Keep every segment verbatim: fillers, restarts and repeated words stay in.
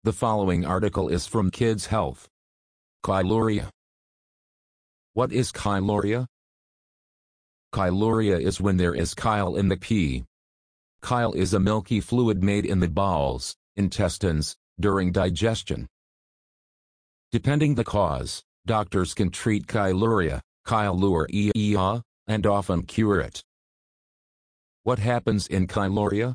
The following article is from Kids Health. Chyluria. What is chyluria? Chyluria is when there is chyle in the pee. Chyle is a milky fluid made in the bowels, intestines, during digestion. Depending the cause, doctors can treat chyluria, chyluria, and often cure it. What happens in chyluria?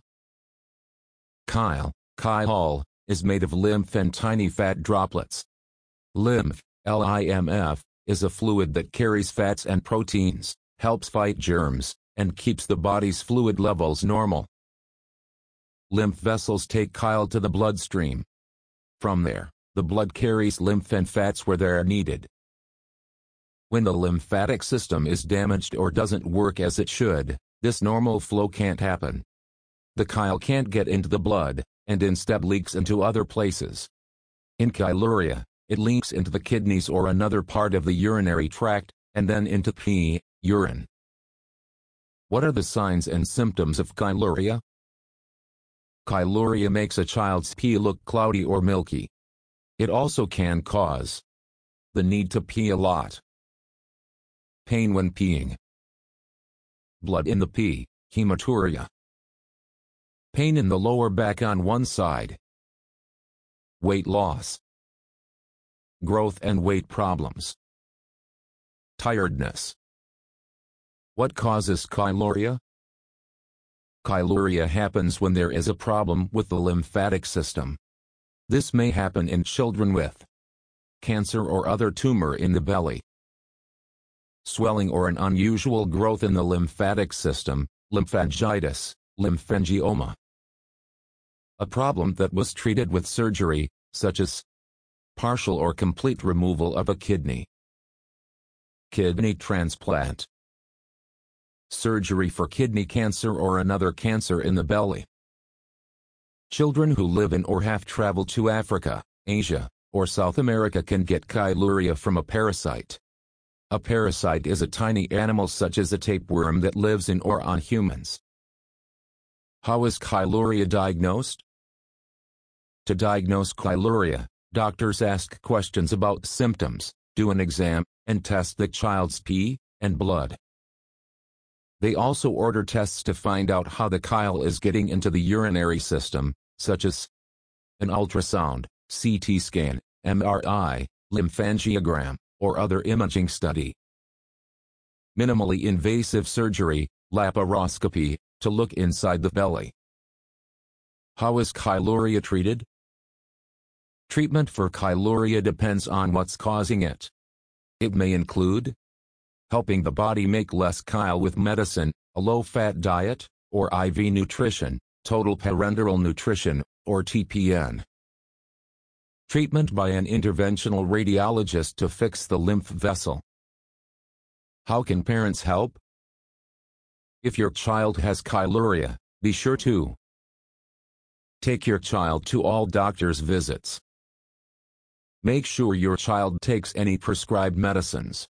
Chyle, chyle, is made of lymph and tiny fat droplets. Lymph, L I M F, is a fluid that carries fats and proteins, helps fight germs, and keeps the body's fluid levels normal. Lymph vessels take chyle to the bloodstream. From there, the blood carries lymph and fats where they are needed. When the lymphatic system is damaged or doesn't work as it should, this normal flow can't happen. The chyle can't get into the blood, and instead leaks into other places. In chyluria, it leaks into the kidneys or another part of the urinary tract, and then into pee, urine. What are the signs and symptoms of chyluria? Chyluria makes a child's pee look cloudy or milky. It also can cause the need to pee a lot, pain when peeing, blood in the pee, hematuria, pain in the lower back on one side, weight loss, growth and weight problems, tiredness. What causes chyluria? Chyluria happens when there is a problem with the lymphatic system. This may happen in children with cancer or other tumor in the belly, swelling or an unusual growth in the lymphatic system, lymphangitis, lymphangioma. A problem that was treated with surgery, such as partial or complete removal of a kidney, kidney transplant, surgery for kidney cancer or another cancer in the belly. Children who live in or have traveled to Africa, Asia, or South America can get chyluria from a parasite. A parasite is a tiny animal such as a tapeworm that lives in or on humans. How is chyluria diagnosed? To diagnose chyluria, doctors ask questions about symptoms, do an exam, and test the child's pee and blood. They also order tests to find out how the chyle is getting into the urinary system, such as an ultrasound, C T scan, M R I, lymphangiogram, or other imaging study. Minimally invasive surgery, laparoscopy, to look inside the belly. How is chyluria treated? Treatment for chyluria depends on what's causing it. It may include helping the body make less chyle with medicine, a low-fat diet, or I V nutrition, total parenteral nutrition, or T P N. Treatment by an interventional radiologist to fix the lymph vessel. How can parents help? If your child has chyluria, be sure to take your child to all doctor's visits. Make sure your child takes any prescribed medicines.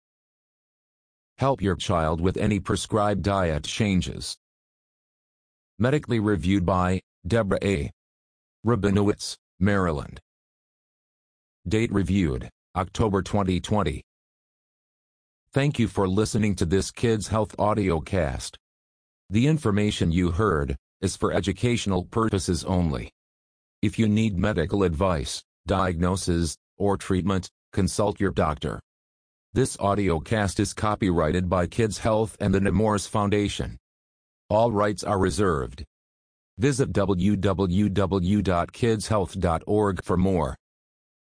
Help your child with any prescribed diet changes. Medically reviewed by Deborah A. Rabinowitz, Maryland. Date reviewed, October twenty twenty. Thank you for listening to this Kids Health audio cast. The information you heard is for educational purposes only. If you need medical advice, diagnosis, or treatment, consult your doctor. This audio cast is copyrighted by Kids Health and the Nemours Foundation. All rights are reserved. Visit w w w dot kids health dot org for more.